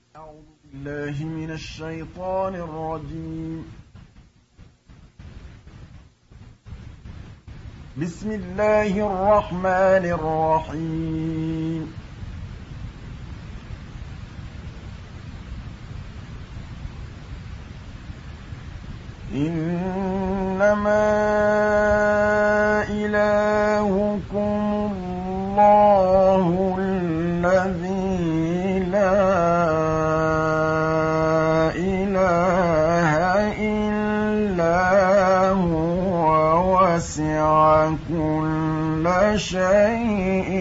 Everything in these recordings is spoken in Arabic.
أعوذ بالله من الشيطان الرجيم. بسم الله الرحمن الرحيم. إنما إلهكم الله الذي لا إله إلا هو وسع كل شيء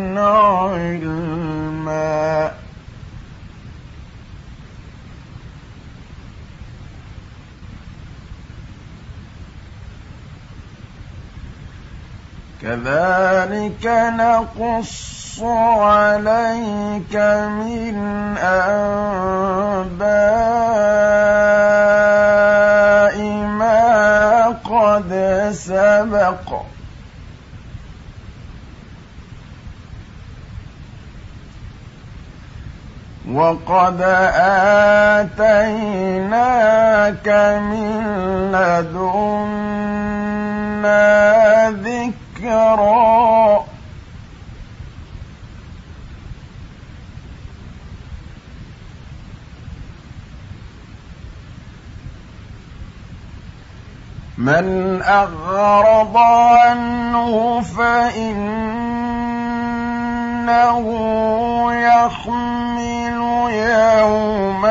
علما. كذلك نقص عليك من أنباء ما قد سبق وقد آتيناك من لدنا ذكرا. من أعرض عنه فإنه يحمل يوم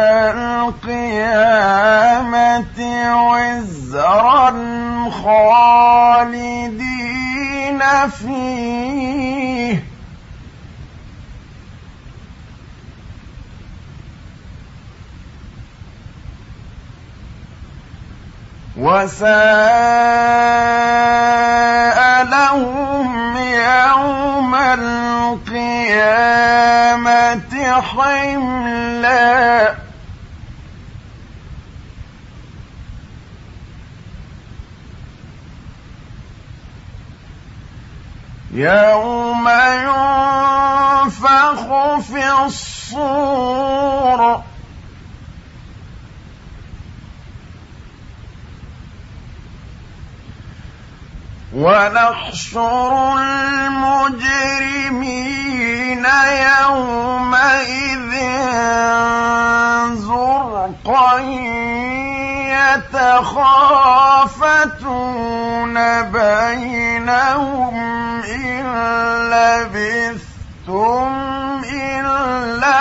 القيامة وزرا خالدين فيه وساء لهم يوم القيامة حملا. يوم ينفخ في الصور ونحشر المجرمين يومئذ زرقا يتخافتون بينهم إن لبثتم إلا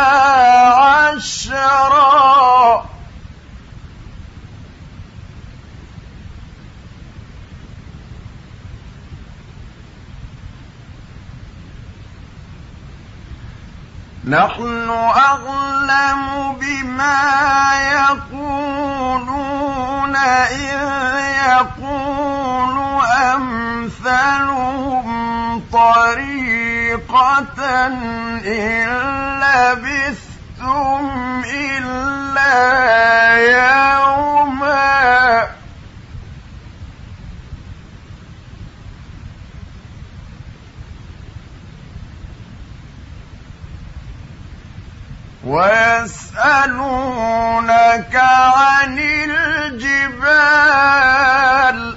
عشرا. نحن أعلم بما يقولون إذ يقول أمثلهم طريقة إن لبثتم إلا يوما ويسألونك عن الجبال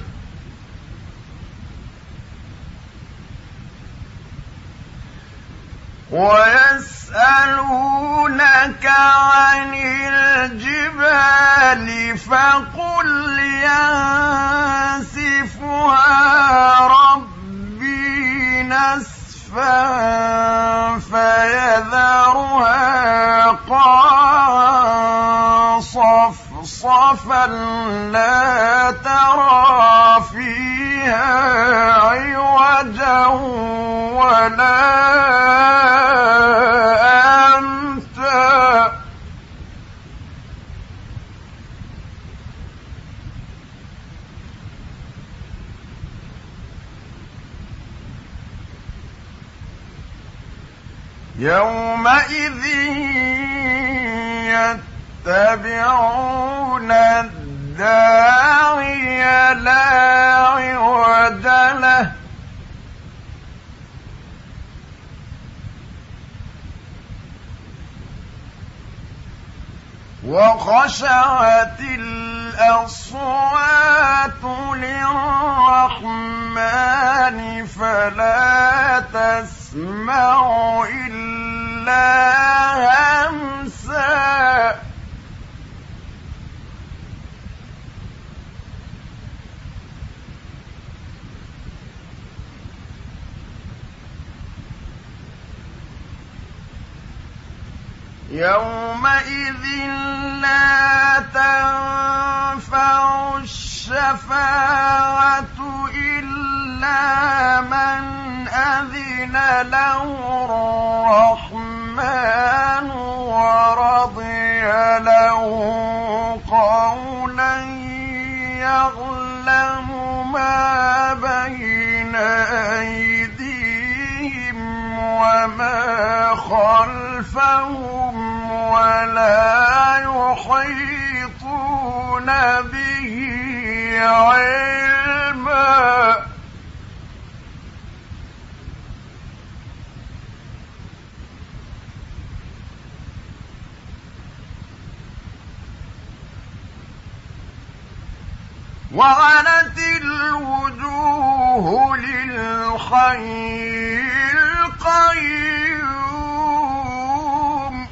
فقل ينسفها ربي نسفا فيذرها قاعا صفصفا لا ترى فيها عوجا ولا أمتا يومئذ يتبعون الداعي لا عوج له وخشعت الأصوات للرحمن فلا تسمع إلا همسا يومئذ لا تنفع الشفاعة إلا من أذن له الرحمن ورضي له قولا يعلم ما بين أيديهم وما خلفهم ولا يحيطون به علما وعنت الوجوه للحي القيوم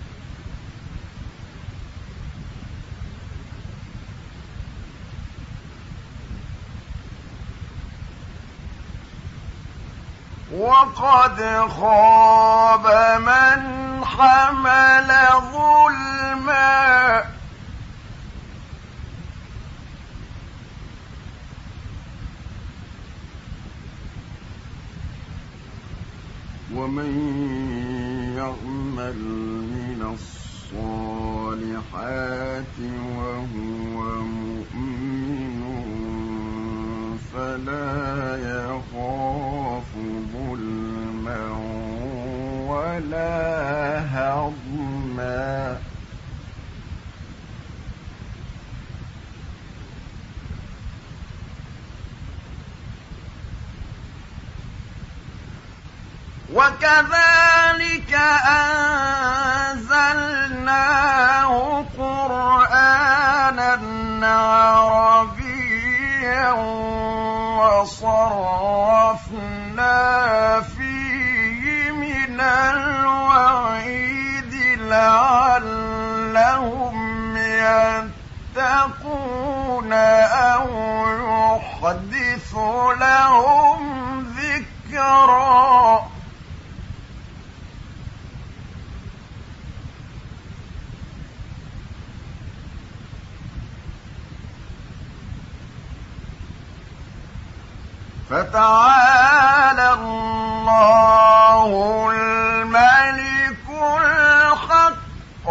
وقد خاب من حمل ظلما ومن يعمل من الصالحات وهو مؤمن فلا يخاف ظلما ولا هضما وكذلك أنزلناه قرآنا عربيا وصرفنا فيه من الوعيد لعلهم يتقون أو يحدث لهم ذكرا فتعالى الله الملك الحق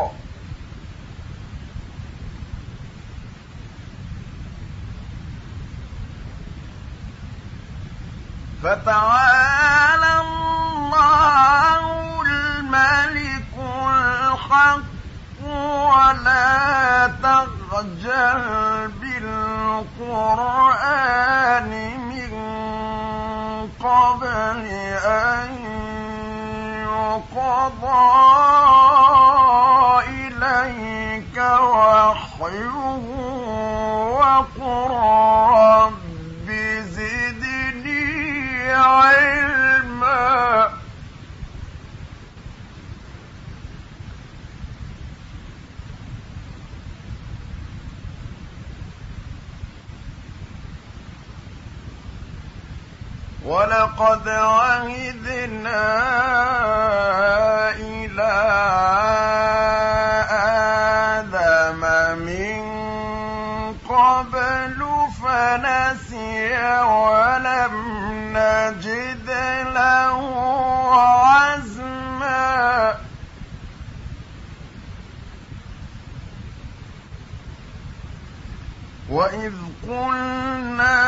فتعالى الله الملك الحق ولا تخجل بالقرآن من قبل أن يقضى إليك وحيه وقل رب زدني علما ولقد عهدنا إلى آدم من قبل فنسي ولم نجد له عزما وإذ قلنا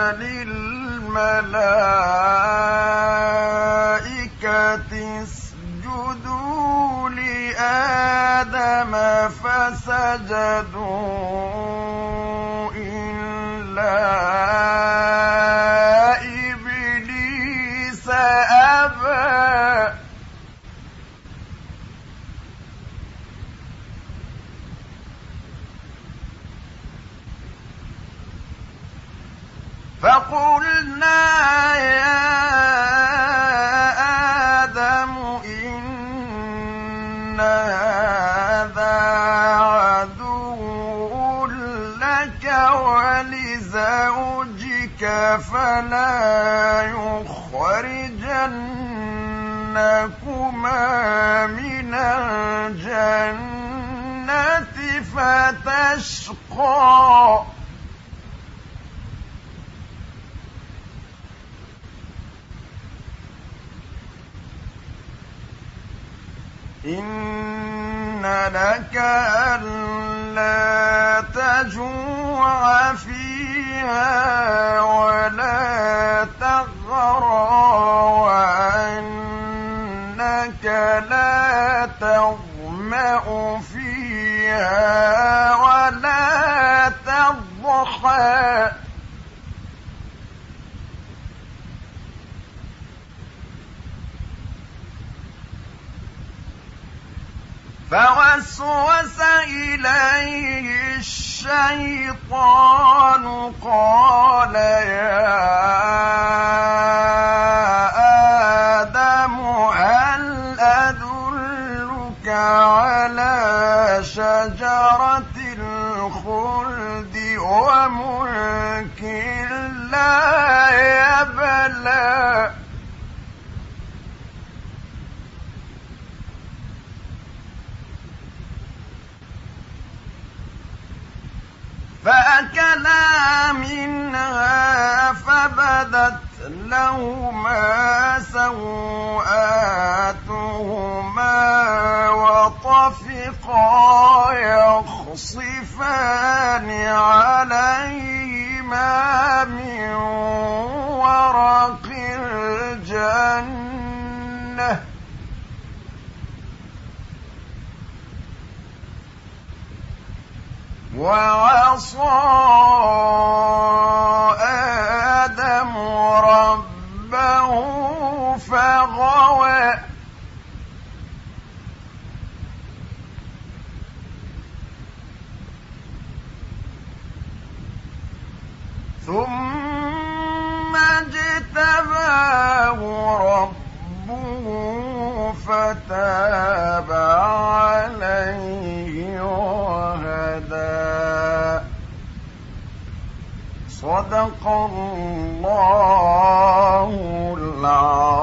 للملائكة اسجدوا لآدم فسجدوا إلا إبليس أبى فقلنا يا آدم إن هذا عدو لك ولزوجك فلا يخرجنكما من الجنة فتشقى إن لك ألا تجوع فيها ولا تغرى وأنك لا تظمأ فيها ولا تضحى فوسوس إليه الشيطان قال يا آدم هل أدلك على شجرة الخلد وملك لا يبلى فأكلا منها فبدت لهما سوآتهما وطفقا يخصفان عليهما من ورق الجنة وعصى آدم ربه فغوى ثم اجتباه ربه فتاب عليه وهدى صدق الله العظيم.